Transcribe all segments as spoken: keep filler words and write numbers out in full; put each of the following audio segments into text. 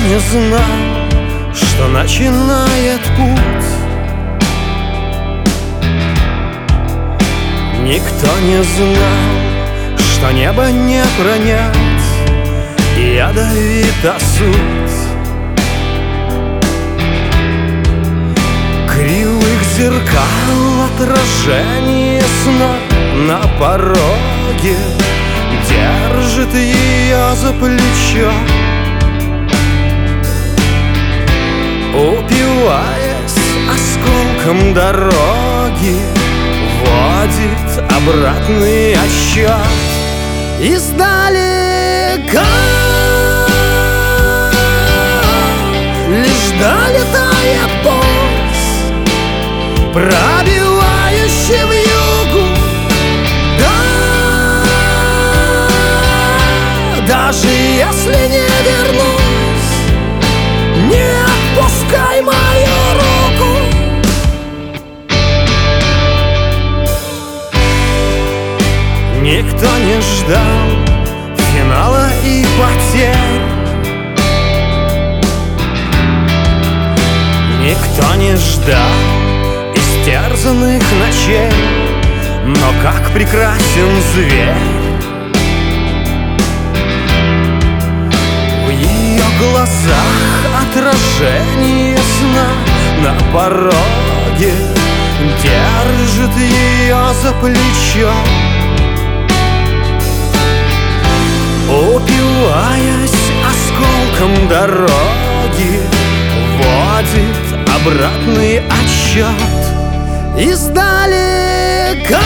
не знал, что начинает путь. Никто не знал, что небо не пронять, и ядовита суть кривых зеркал, отражение сна на пороге держит ее за плечо, упиваясь осколком дороги, вводит обратный отсчет издалека. Лишь долетает пульс, пробивающий вьюгу. Да, даже если не вернусь, не отпускай мою руку. Никто не ждал финала и потерь, никто не ждал истерзанных ночей, но как прекрасен зверь. В ее глазах отражение сна на пороге держит ее за плечо, упиваясь осколком дороги, вводит обратный отсчет издалека.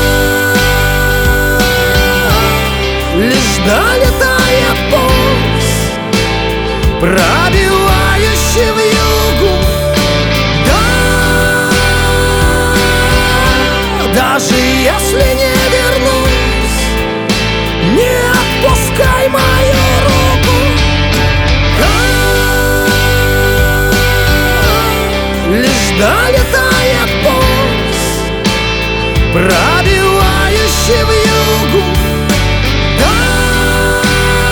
Лишь долетает пульс, пробивающий вьюгу. Да, даже если не вернусь, не отпускай мою руку. А, лишь долетает пульс, пробивающий вьюгу. Да,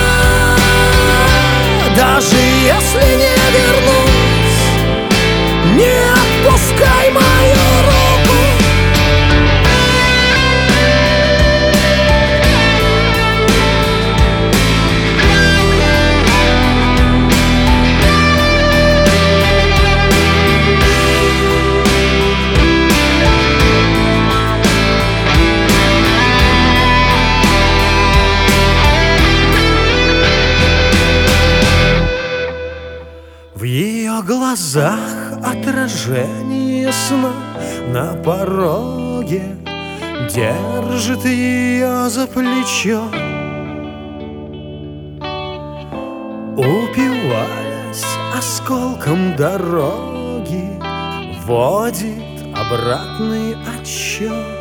даже если не вернусь, не отпускай мою руку. В ее глазах отражение сна на пороге держит ее за плечо, упиваясь осколком дороги, вводит обратный отсчет.